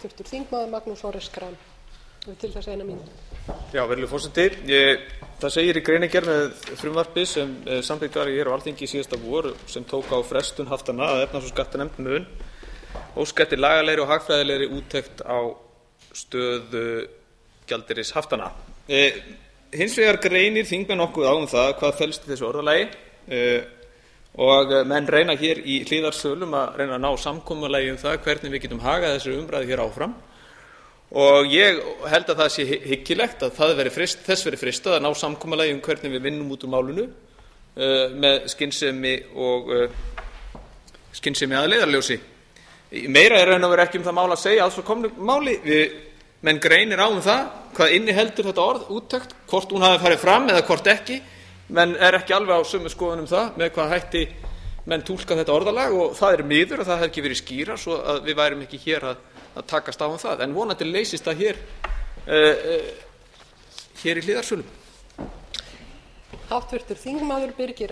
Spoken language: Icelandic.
háttvirtur þingmaður Magnús Orri Schram til þess 1 mínútu. Já, virðulegur forseti. Það segir í greinargerð með frumvarpi sem samþykkt var hér á Alþingi síðasta vor sem tók á frestun haftanna að efnahags- og skattanefnd mun óska eftir lagalegri og hagfræðilegri úttekt á stöðu gjaldeyrishaftanna. Hins vegar greinir þingmenn nokkuð á það hvað felst í þessu orðalagi og menn reyna hér í hliðarsölum að reyna að ná samkomulagi það hvernig við getum hagað þessari umræðu hér áfram. Og ég held að það sé hyggilegt að þess verði freistað að ná samkomulagi hvernig við vinnum út úr málinu með skynsemi að leiðarljósi. Meira er raun og veru ekki það mál að segja að svo komnu máli. Menn greinir á það hvað inniheldur þetta orð úttekt, hvort hún hafi farið fram eða hvort ekki. Menn er ekki alveg á sömu skoðun það með hvað hætti menn túlka þetta orðalag og það er miður og það hefði ekki verið skýra svo að við værum ekki hér að takast á það. En vonandi leysist það hér í hliðarsölum. Háttvirtur þingmaður Birgir